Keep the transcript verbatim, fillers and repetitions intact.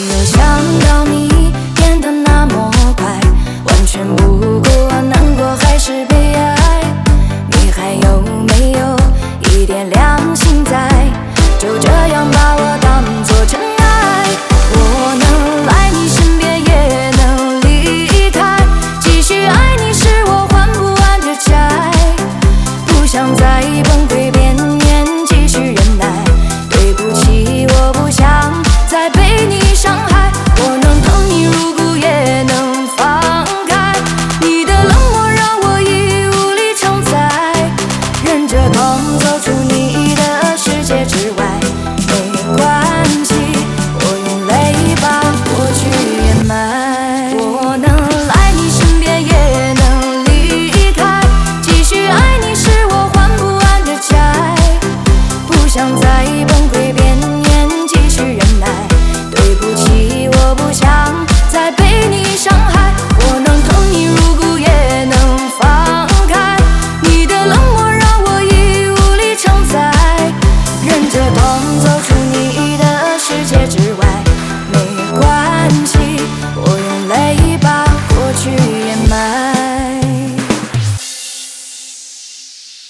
有想到你变得那么快，完全不顾我难过还是悲哀。你还有没有一点良心在？就这样把我当作尘埃。我能来你身边，也能离开。继续爱你是我还不完的债，不想在崩溃边缘继续忍耐。对不起，我不想再被你伤害。我能疼你入骨，也能放开。你的冷漠让我已无力承载，忍着痛走出你的世界之外。没关系，我用泪把过去掩埋。我能来你身边，也能离开。继续爱你是我还不完的债，不想在崩溃边